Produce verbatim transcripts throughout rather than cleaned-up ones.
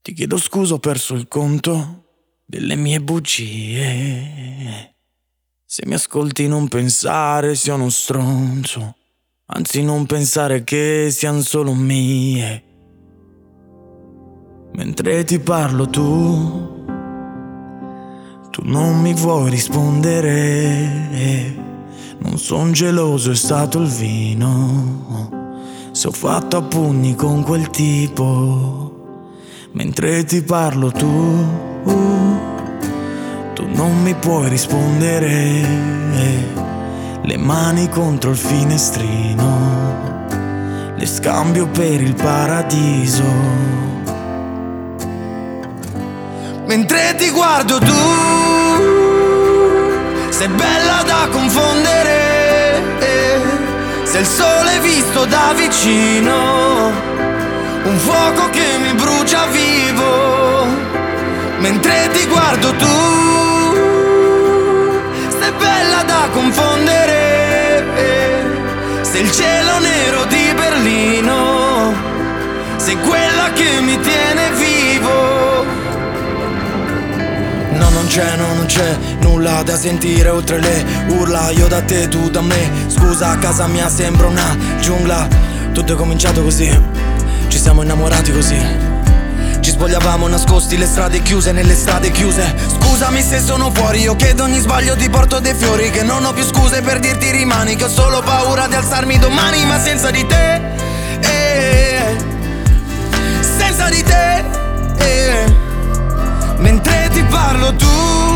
Ti chiedo scusa, ho perso il conto delle mie bugie. Se mi ascolti non pensare sia uno stronzo, anzi non pensare che siano solo mie. Mentre ti parlo tu, tu non mi vuoi rispondere. Non son geloso, è stato il vino, se ho fatto a pugni con quel tipo. Mentre ti parlo tu, tu non mi puoi rispondere. Le mani contro il finestrino, le scambio per il paradiso. Mentre ti guardo tu, sei bella da confondere. Se il sole visto da vicino, un fuoco che mi brucia vivo. Mentre ti guardo tu, sei bella da confondere. Se il cielo nero di Berlino, sei quella che mi tiene vivo. No, non c'è, no, non c'è nulla da sentire oltre le urla. Io da te, tu da me. Scusa, a casa mia sembra una giungla. Tutto è cominciato così, ci siamo innamorati così. Ci spogliavamo nascosti, le strade chiuse nelle strade chiuse. Scusami se sono fuori, io che ogni sbaglio ti porto dei fiori. Che non ho più scuse per dirti rimani, che ho solo paura di alzarmi domani. Ma senza di te, eh, senza di te, eh. Mentre ti parlo tu,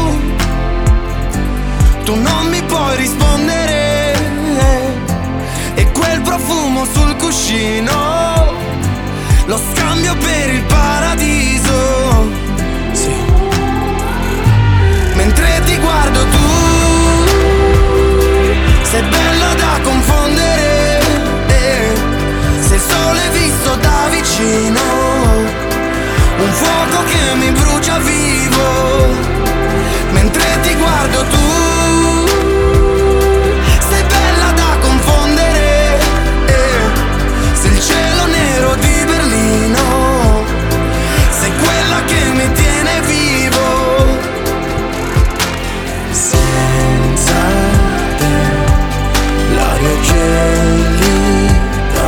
tu non mi puoi rispondere. E quel profumo sul cuscino lo scambio per il paradiso. Sì. Mentre ti guardo tu, sei bella da confondere. Se il sole visto da vicino, un fuoco che mi brucia vivo. Mentre ti guardo tu, sei bella da confondere. Se il cielo nero di Berlino, sei quella che mi tiene vivo. Senza te l'aria è gelida.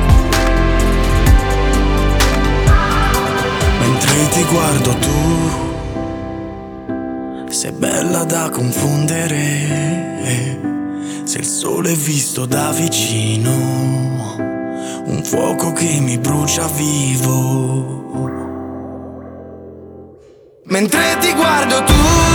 Mentre ti guardo tu, sei bella da confondere. Se il sole è visto da vicino, un fuoco che mi brucia vivo. Mentre ti guardo tu,